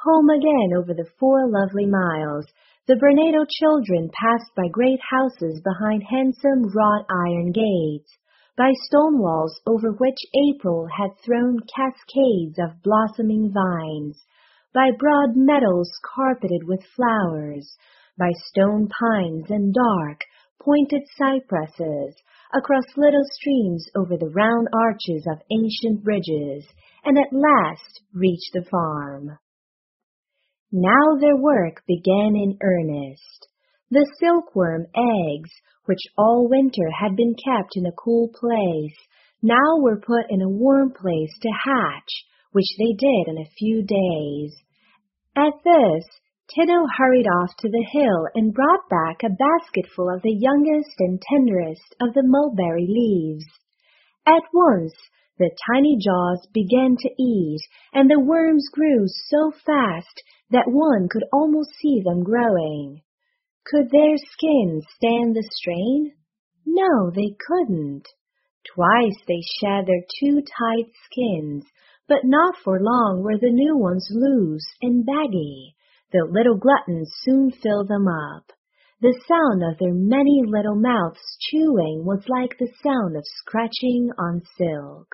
Home again over the 4 lovely miles, the Bernardo children passed by great houses behind handsome wrought iron gates, by stone walls over which April had thrown cascades of blossoming vines, by broad meadows carpeted with flowers, by stone pines and dark, pointed cypresses, across little streams over the round arches of ancient bridges, and at last reached the farm. Now their work began in earnest. The silkworm eggs, which all winter had been kept in a cool place, now were put in a warm place to hatch, which they did in a few days. At this, Tito hurried off to the hill and brought back a basketful of the youngest and tenderest of the mulberry leaves. At once, the tiny jaws began to eat, and the worms grew so fast that one could almost see them growing. Could their skins stand the strain? No, they couldn't. Twice they shed their too tight skins, but not for long were the new ones loose and baggy. The little gluttons soon filled them up. The sound of their many little mouths chewing was like the sound of scratching on silk.